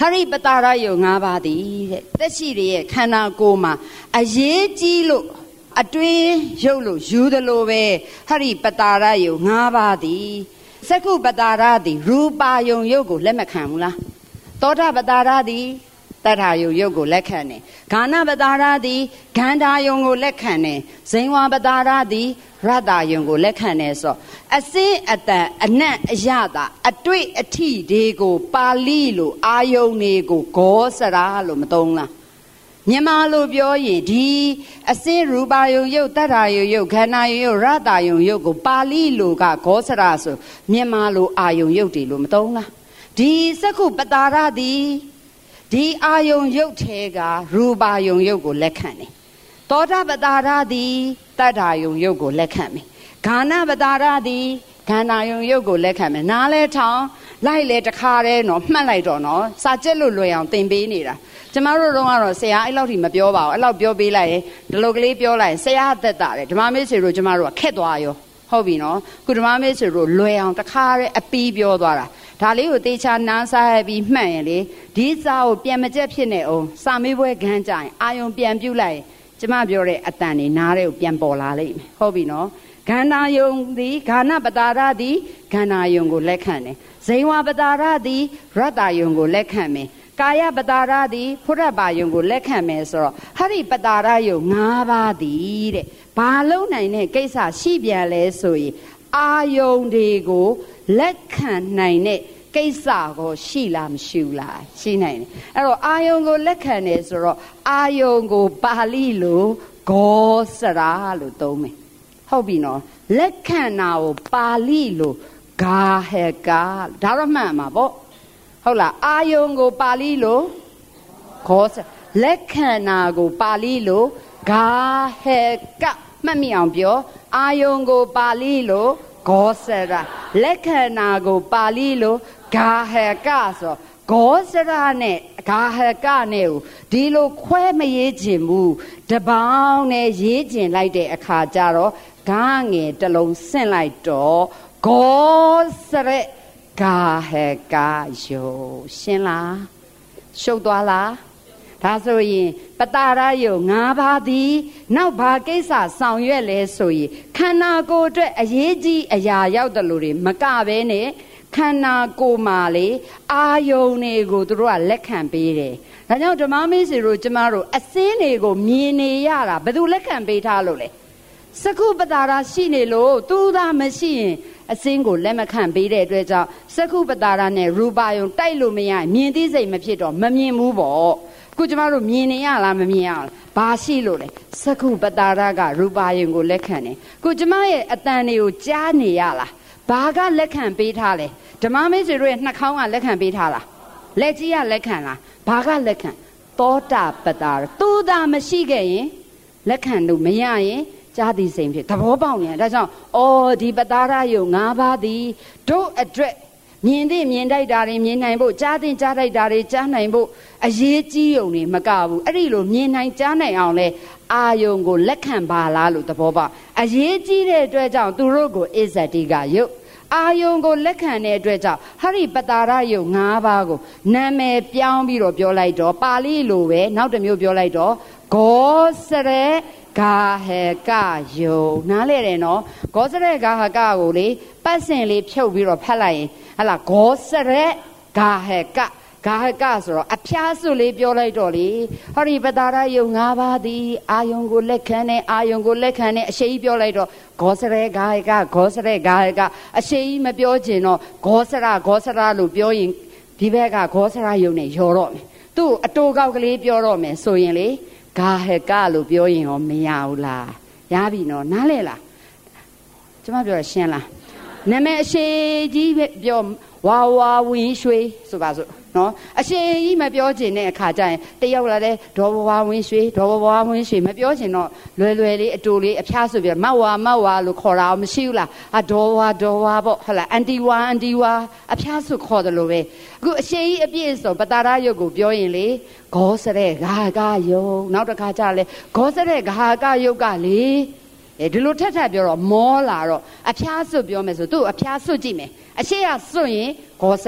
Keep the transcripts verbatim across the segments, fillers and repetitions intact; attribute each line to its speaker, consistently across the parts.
Speaker 1: ရိပတာရယုံ၅ပါးသည်တဲ့သက်ရှိရဲ့ခန္ဓာကိုယ်မှာအရေးကြီးလို့အတွင်းရုပ်လို့ယူသလိုပဲဟရိပတာရယုံ၅ပါးသည်စက္ခုပတာရသည်ရူပါယုံရုပ်ကိုလက်မခံဘူးလားသောတာပတာရသည်တတ္ထာယုံရုပ်ကိုလက်ခံတယ်ဂါနပတာရသည်ဂန္ဓာယုံကိုလက်ခံတယ်ဇိဝပတာရသည်ရတ္တယုံကိုလက်ခံတယ်ဆိုအစင်းအတန်အနတ်အယတာအတွေ့အထိတွေကိုပါဠိလိုအာယုံတွေကိုဂောစရာလို့မသုံးလားမြန်မာလိုပြောရင်ဒီအစင်းရူပါယုံရုပ်တတ္ထာယုံရုပ်ခန္ဓာယုံရုပ်ရတ္တယုံရုပ်ကိုပါဠိလိုကဂောစရာဆိုမြန်မာလိုအာယုံရုပ်တွေလို့မသုံးလားဒီစက္ခုပတာရသည်ဒီအာယုံရုပ်ထဲကရူပါယုံရုပ်ကိုလက်ခံတယ်သောတာပတာရသည်တတ္ထာယုံရုပ်ကိုလက်ခံမယ်ဂါနပတာရသည်ခန္ဓာယုံရုပ်ကိုလက်ခံမယ်နားလဲထောင်လိုက်လဲတခါတည်းနော်မှတ်လိုက်တော့နော်စာကျက်လို့လွယ်အောင်သင်ပေးနေတာကျမတို့တော့ကတော့ဆရာအဲ့လောက်ထိမပြောပါဘူးအဲ့လောက်ပြောပေးလိုက်ရင်ဒီလိုကလေးပြောလိုက်ရင်ဆရာအသက်တာတယ်ဓမ္မမေ့ဆွေတို့ကျမတို့ကခက်သွားရောဟုတ်ပြီနော်ခုဓမ္မမေ့ဆွေတို့လွယ်အောင်တခါတည်းအပီးပြောသွားတာဒါလေးကိုတေချာနားစားပြီးမှတ်ရင်လေဒီစာကိုပြန်မကျက်ဖြစ်နေအောင်စာမေးပွဲခန်းကြရင်အာယုံပြန်ပြုတ်လိုက်ကျမပြောတဲ့အတန်နေနားတဲ့ကိုပြန်ပေါ်လာလိမ့်မယ်ဟုတ်ပြီနော်ခန္ဓာယုံသည်ဂါနပတာရသည်ခန္ဓာယုံကိုလက်ခံတယ်ဇိဝပတာရသည်ရတ္တယုံကိုလက်ခံမယ်ကာယပတာရသည်ဖုရပါယုံကိုလက်ခံမယ်ဆိုတော့ဟရိပတာရယုံ၅ပါးသည်တဲ့ဘာလုံးနိုင်တဲ့ကိစ္စရှိပြန်လဲဆိုရင်အာယုံတွေကိုလက်ခံနိုင်တဲ့ကိစ္စကိုရှိလားမရှိဘူးလားရှိနိုင်တယ်အဲ့တော့အာယုံကိုလက်ခံတယ်ဆိုတော့အာယုံကိုပါဠိလိုဂောစရာလို့သုံးမယ်ဟုတ်ပြီနော်လက်ခံတာကိုပါဠိလိုဂါဟကဒါတော့မှန်မှာပေါ့ဟုတ်လားအာယုံကိုပါဠိလိုဂောစလက်ခံတာကိုပါဠိလိုဂါဟကမှတ်မိအောင်ပြောအာယုံကိုပါဠိလိုဂောစရာလက်ခံတာကိုပါဠိလိုဂါဟကဆိုဂောစရာနဲ့ဂါဟကနဲ့ကိုဒီလိုခွဲမရေးခြင်းဘူးတပေါင်းနဲ့ရေးခြင်းလိုက်တဲ့အခါကျတော့ဂါငယ်တစ်လုံးဆင့်လိုက်တော့ဂောစရက်ဂါဟကယောရှင်းလားရှုပ်သွားလားဒါဆိုရင်ပတာရယုံ၅ပါးသည်နောက်ဘာကိစ္စဆောင်ရွက်လဲဆိုရင်ခန္ဓာကိုယ်အတွက်အရေးကြီးအရာရောက်တယ်လို့တွေမကဘဲနဲ့ခန္ဓာကိုယ်မှာလေအာယုံတွေကိုသူတို့ကလက်ခံပေးတယ်။ဒါကြောင့်ဓမ္မမင်းစီတို့ကျမတို့အစင်းတွေကိုမြင်နေရတာဘယ်သူလက်ခံပေးထားလို့လဲ။စကုပတာရရှိနေလို့သူသာမရှိရင်အစင်းကိုလက်မခံပေးတဲ့အတွက်ကြောင့်စကုပတာရနဲ့ရူပါယုံတိုက်လို့မရမြင်သိစိတ်မဖြစ်တော့မမြင်ဘူးပေါ့။ခုကျမတို့မြင်နေရလားမမြင်ရလား။ဘာရှိလို့လဲ။စကုပတာရကရူပါယုံကိုလက်ခံတယ်။ခုကျမရဲ့အတန်တွေကိုကြားနေရလား။ဘာကလက်ခံပေးထားလဲဓမ္မမေ့ဆွေတို့ရဲ့နှာခေါင်းကလက်ခံပေးထားလားလက်ကြီးကလက်ခံလားဘာကလက်ခံသောတာပတာသူသာမရှိခဲ့ရင်လက်ခံလို့မရရင်ကြားသိစိမ်ဖြစ်သဘောပေါက်နေတယ်ဒါကြောင့်အော်ဒီပတာရယုံ၅ပါးသည်တို့အတွက်မြင်သိမြင်တိုက်တာတွေမြင်နိုင်ဖို့ကြားသိကြားတိုက်တာတွေကြားနိုင်ဖို့အရေးကြီးုံတွေမကဘူးအဲ့ဒီလိုမြင်နိုင်ကြားနိုင်အောင်လဲအာယုံကိုလက်ခံပါလားလို့သဘောပေါက်အရေးကြီးတဲ့အတွက်ကြောင့်သူတို့ကိုအစ္ဆတိကယုတ်အာယုံကိုလက်ခံတဲ့အတွက်ကြောင့်ဟရိပတာရယုံ၅ပါးကိုနာမည်ပြောင်းပြီးတော့ပြောလိုက်တော့ပါဠိလိုပဲနောက်တစ်မျိုးပြောလိုက်တော့ဂောစရေဂါဟကယုံနားလဲတယ်နော်ဂောစရေဂါဟကကိုလေပတ်စင်လေးဖြုတ်ပြီးတော့ဖတ်လိုက်ရင်ဟလာဂောစရေဂါဟကဂါဟကဆိုတော့အဖျားစွလေးပြောလိုက်တော့လေဟရိပတာရယုံ၅ပါးသည်အာယုံကိုလက်ခံတဲ့အာယုံကိုလက်ခံတဲ့အရှိပြောလိုက်တော့ဂောစရေဂါဟကဂောစရေဂါဟကအရှိမပြောချင်တော့ဂောစရဂောစရလို့ပြောရင်ဒီဘက်ကဂောစရယုံနဲ့ရောတော့မယ်သူ့အတူကောက်ကလေးပြောတော့မယ်ဆိုရင်လေဂါဟကလို့ပြောရင်ရောမရဘူးလားရပြီနော်နားလဲလားကျမပြောရရှင်းလားနာမည်အရှိကြီးပြောဝါဝါဝင်းရွှေဆိုပါစို့နော်အရှိကြီးမပြောချင်တဲ့အခါကျရင်တယောက်လာတဲ့ဒေါ်ဘဝဝင်းရွှေဒေါ်ဘဝဝင်းရွှေမပြောချင်တော့လွယ်လွယ်လေးအတူလေးအဖျားဆိုပြီးမတ်ဝါမတ်ဝါလို့ခေါ်တာမရှိဘူးလားအဒေါ်ဝါဒေါ်ဝါပေါ့ဟုတ်လားအန်တီဝါအန်တီဝါအဖျားဆိုခေါ်တယ်လို့ပဲအခုအရှိကြီးအပြည့်ဆိုပတာရယုတ်ကိုပြောရင်လေဂောစရဲဂါကယုတ်နောက်တစ်ခါကျလဲဂောစရဲဂါကယုတ်ကလေအဲဒီလိုထက်ထက်ပြောတော့မောလာတော့အဖျားစွတ်ပြောမယ်ဆိုသူ့အဖျားစွတ်ကြည့်မယ်အရှိရစွတ်ရင်ဂောစရ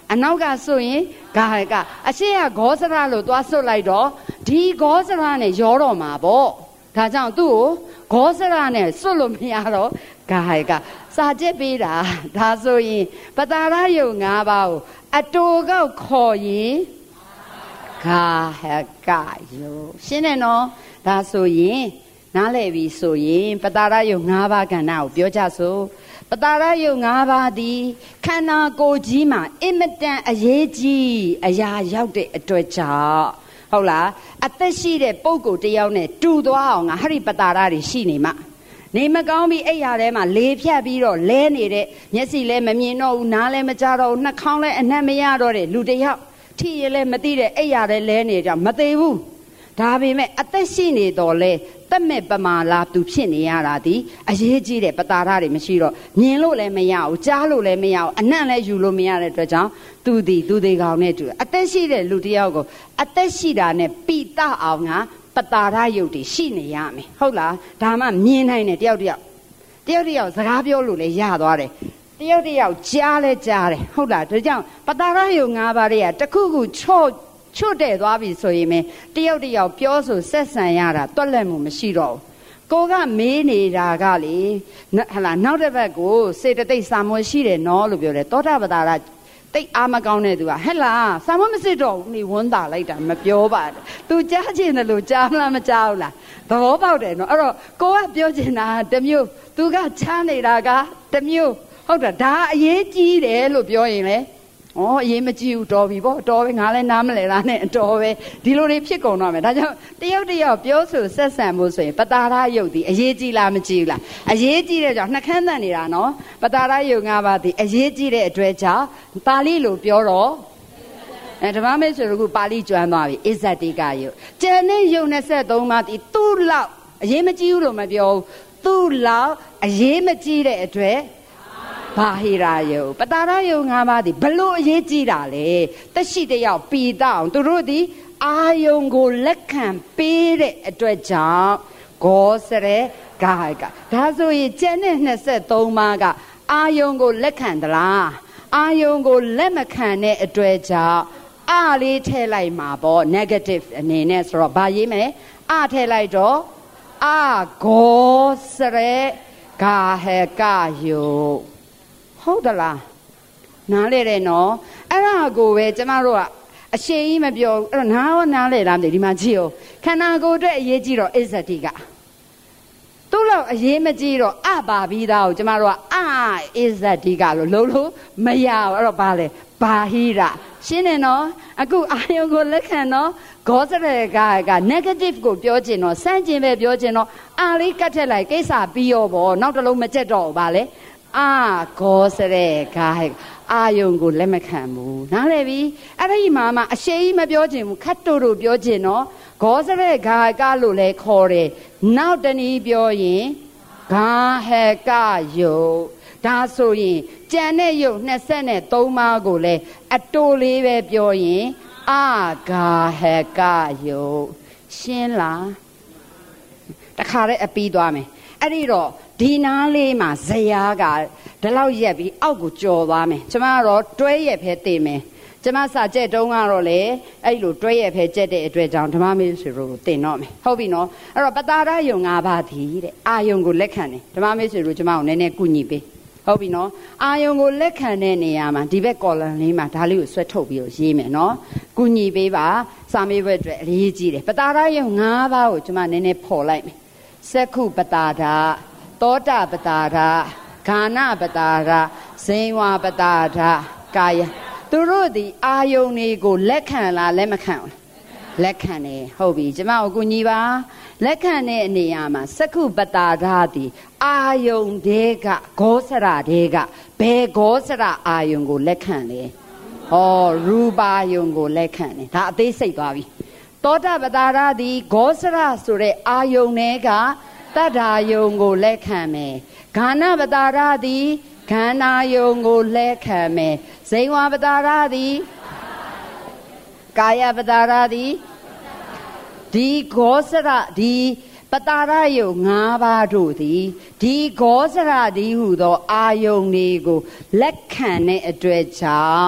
Speaker 1: အနောက်ကဆိုရင်ဂါဟကအရှိကဂောစရလို့သွားဆွတ်လိုက်တော့ဒီဂောစရနဲ့ရောတော့မှာပေါ့ဒါကြောင့်သူ့ကိုဂောစရနဲ့ဆွတ်လို့မရတော့ဂါဟကစာကျက်ပေးတာဒါဆိုရင်ပတာရယုတ်၅ပါးကိုအတူကောက်ခေါ်ရင်ဂါဟကယုတ်ရှင်းတယ်နော်ဒါဆိုရင်နားလည်ပြီဆိုရင်ပတာရယုတ်၅ပါးကဏ္ဍကိုပြောကြစို့ပတာရယုတ်၅ပါးသည်ခန္ဓာကိုယ်ကြီးမှာအင်မတန်အရေးကြီးအရာရောက်တဲ့အတွက်ကြောင့်ဟုတ်လားအသက်ရှိတဲ့ပုဂ္ဂိုလ်တယောက်နဲ့တူသွားအောင်ငါဟရိပတာရတွေရှိနေမှာနေမကောင်းပြီးအိပ်ရာထဲမှာလေဖြတ်ပြီးတော့လဲနေတဲ့မျက်စိလည်းမမြင်တော့ဘူးနားလည်းမကြားတော့ဘူးနှာခေါင်းလည်းအနက်မရတော့တဲ့လူတယောက်ထိရလည်းမသိတဲ့အိပ်ရာလည်းလဲနေကြမသေးဘူးဒါပေမဲ့အသက်ရှိနေတော့လေတက်မဲ့ပမာလာသူဖြစ်နေရတာဒီအရေးကြီးတဲ့ပတာရတွေမရှိတော့မြင်လို့လည်းမရဘူးကြားလို့လည်းမရဘူးအနံ့လည်းယူလို့မရတဲ့အတွက်ကြောင့်သူဒီသူတွေကောင်နဲ့တူအသက်ရှိတဲ့လူတယောက်ကိုအသက်ရှိတာနဲ့ပိတအောင်ကပတာရယုတ်တွေရှိနေရမယ်ဟုတ်လားဒါမှမြင်နိုင်တယ်တယောက်တယောက်တယောက်တယောက်စကားပြောလို့လည်းရသွားတယ်တယောက်တယောက်ကြားလဲကြားတယ်ဟုတ်လားဒါကြောင့်ပတာရယုတ်၅ပါးတွေကတစ်ခုခုချော့ချွတ်တဲ့သွားပြီဆိုရင်တယောက်တယောက်ပြောဆိုဆက်ဆံရတာတွက်လက်မှုမရှိတော့ဘူးကိုကမေးနေတာကလေဟလာနောက်တစ်ဘက်ကိုစေတသိက်စာမွေးရှိတယ်နော်လို့ပြောတယ်သောတာပတာရတိတ်အားမကောင်းတဲ့သူကဟဲ့လားစာမွေးမစစ်တော့ဘူးနေဝန်းတာလိုက်တာမပြောပါနဲ့သူကြားချင်တယ်လို့ကြားမလားမကြားဘူးလားသဘောပေါက်တယ်နော်အဲ့တော့ကိုကပြောချင်တာတမျိုးသူကချမ်းနေတာကတမျိုးဟုတ်တာဒါအရေးကြီးတယ်လို့ပြောရင်လေဩအရေးမကြည့်ဘူးတော်ပြီပေါ့တော်ပဲငါလည်းနားမလဲလားနဲ့တော်ပဲဒီလိုတွေဖြစ်ကုန်တော့မယ်ဒါကြောင့်တယောက်တယောက်ပြောဆိုဆက်ဆံဖို့ဆိုရင်ပတာရယုတ်ဒီအရေးကြီးလားမကြည့်ဘူးလားအရေးကြီးတဲ့ကြောင့်နှခမ်းတန်နေတာနော်ပတာရယုတ်၅ပါးဒီအရေးကြီးတဲ့အတွက်ကြောင့်ပါဠိလိုပြောတော့အဲဓမ္မမေဆိုတော့ခုပါဠိကျွမ်းသွားပြီအစ္ဆတိကယုတ်ကျန်တဲ့ယုတ်၂၃ပါးဒီသူ့လောက်အရေးမကြီးဘူးလို့မပြောဘူးသူ့လောက်အရေးမကြီးတဲ့အတွက်ဘာဟိရာယုတ်ပတာရယုတ်၅ပါးဒီဘလို့အရေးကြီးတာလဲတက်ရှိတယောက်ပီတအောင်သူတို့ဒီအာယုံကိုလက်ခံပေးတဲ့အတွက်ကြောင့်ဂောစရဲဂါဟကဒါဆိုရင်ကျန်တဲ့၂၃ပါးကအာယုံကိုလက်ခံသလားအာယုံကိုလက်မခံတဲ့အတွက်ကြောင့်အလေးထည့်လိုက်မှာပေါ့ negative အနေနဲ့ဆိုတော့ဗာရေးမယ်အထည့်လိုက်တော့အဂောစရဲဂါဟကယုတ်ဟုတ်သလားနားလေတယ်နော်အဲ့ဒါကိုပဲကျမတို့ကအရှိန်ကြီးမပြောအဲ့တော့နားရောနားလေလားမသိဒီမှာကြည့်အောင်ခန္ဓာကိုယ်အတွက်အရေးကြီးတော့အစ္ဆတိကသူ့လောက်အရေးမကြီးတော့အပါပြီးသားကိုကျမတို့ကအအစ္ဆတိကလို့လုံးလို့မရဘူးအဲ့တော့ဘာလဲဘာဟိရရှင်းတယ်နော်အခုအာယုံကိုလက်ခံတော့ဂောစရကက negative ကိုပြောချင်တော့စမ်းကျင်ပဲပြောချင်တော့အာလေးကတ်ထက်လိုက်ကိစ္စပြီးရောပေါ့နောက်တစ်လုံးမကြက်တော့ဘူးဗာလေအာဂောစရဲဂါဟအာယုံကိုလက်မခံဘူးနားလည်ပြီအဲ့ဒီမှာမှအရှိန်မပြောချင်ဘူးခတ်တူတူပြောချင်တော့ဂောစရဲဂါကလို့လဲခေါ်တယ်နောက်တနည်းပြောရင်ဂါဟကယုတ်ဒါဆိုရင်ကြံတဲ့ယုတ်၂၃ပါးကိုလဲအတိုးလေးပဲပြောရင်အာဂါဟကယုတ်ရှင်းလားတခါတည်းအပြီးသွားမယ်အဲ့ဒီတော့ဒီနားလေးမှာဇယားကဒီလောက်ရက်ပြီးအောက်ကိုကြော်သွားမယ်ကျမကတော့တွဲရက်ဖဲတင်မယ်ကျမစာကြက်တုံးကတော့လေအဲ့လိုတွဲရက်ဖဲကြက်တဲ့အတွက်ကြောင့်ဓမ္မမေဆွေတို့ကိုတင်တော့မယ်ဟုတ်ပြီနော်အဲ့တော့ပတာရယုံ၅ပါးသည်တဲ့အာယုံကိုလက်ခံတယ်ဓမ္မမေဆွေတို့ကျမကိုနည်းနည်းကုညီပေးဟုတ်ပြီနော်အာယုံကိုလက်ခံတဲ့နေရာမှာဒီဘက်ကော်လန်လေးမှာဒါလေးကိုဆွဲထုတ်ပြီးတော့ရေးမယ်နော်ကုညီပေးပါစာမေးပွဲအတွက်အရေးကြီးတယ်ပတာရယုံ၅ပါးကိုကျမနည်းနည်းဖော်လိုက်မယ်စက္ခုပတာဒသောတာပတာဒဂာနပတာဒဇိဝပတာဒကာယသူတို့ဒီအာယုန်တွေကိုလက်ခံလားလက်မခံဘူးလက်ခံတယ်ဟုတ်ပြီကျမကိုကူညီပါလက်ခံတဲ့နေရာမှာစက္ခုပတာဒဒီအာယုန်တဲကဂောစရတဲကဘယ်ဂောစရအာယုန်ကိုလက်ခံလဲဟောရူပါယုန်ကိုလက်ခံတယ်ဒါအသေးစိတ်သွားပြီသောတာပတာဒဒီဂောစရဆိုတဲ့အာယုန်တဲကတတ္ထာယုံကိုလက်ခံမယ်ဂာနပတာရသည်ခန္ဓာယုံကိုလက်ခံမယ်ဇိဝပတာရသည်ကာယပတာရသည်ဒီဂောစရဒီပတာရယုံ၅ပါးတို့သည်ဒီဂောစရသည်ဟုသောအာယုန်တွေကိုလက်ခံတဲ့အတွက်ကြောင့်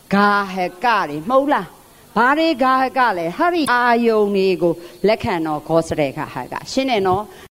Speaker 1: ဂါဟကတွေမဟုတ်လားဘာတွေဂါဟကလဲဟာဒီအာယုန်တွေကိုလက်ခံတော့ခောစတဲ့ခါဟာကရှင်းနေနော်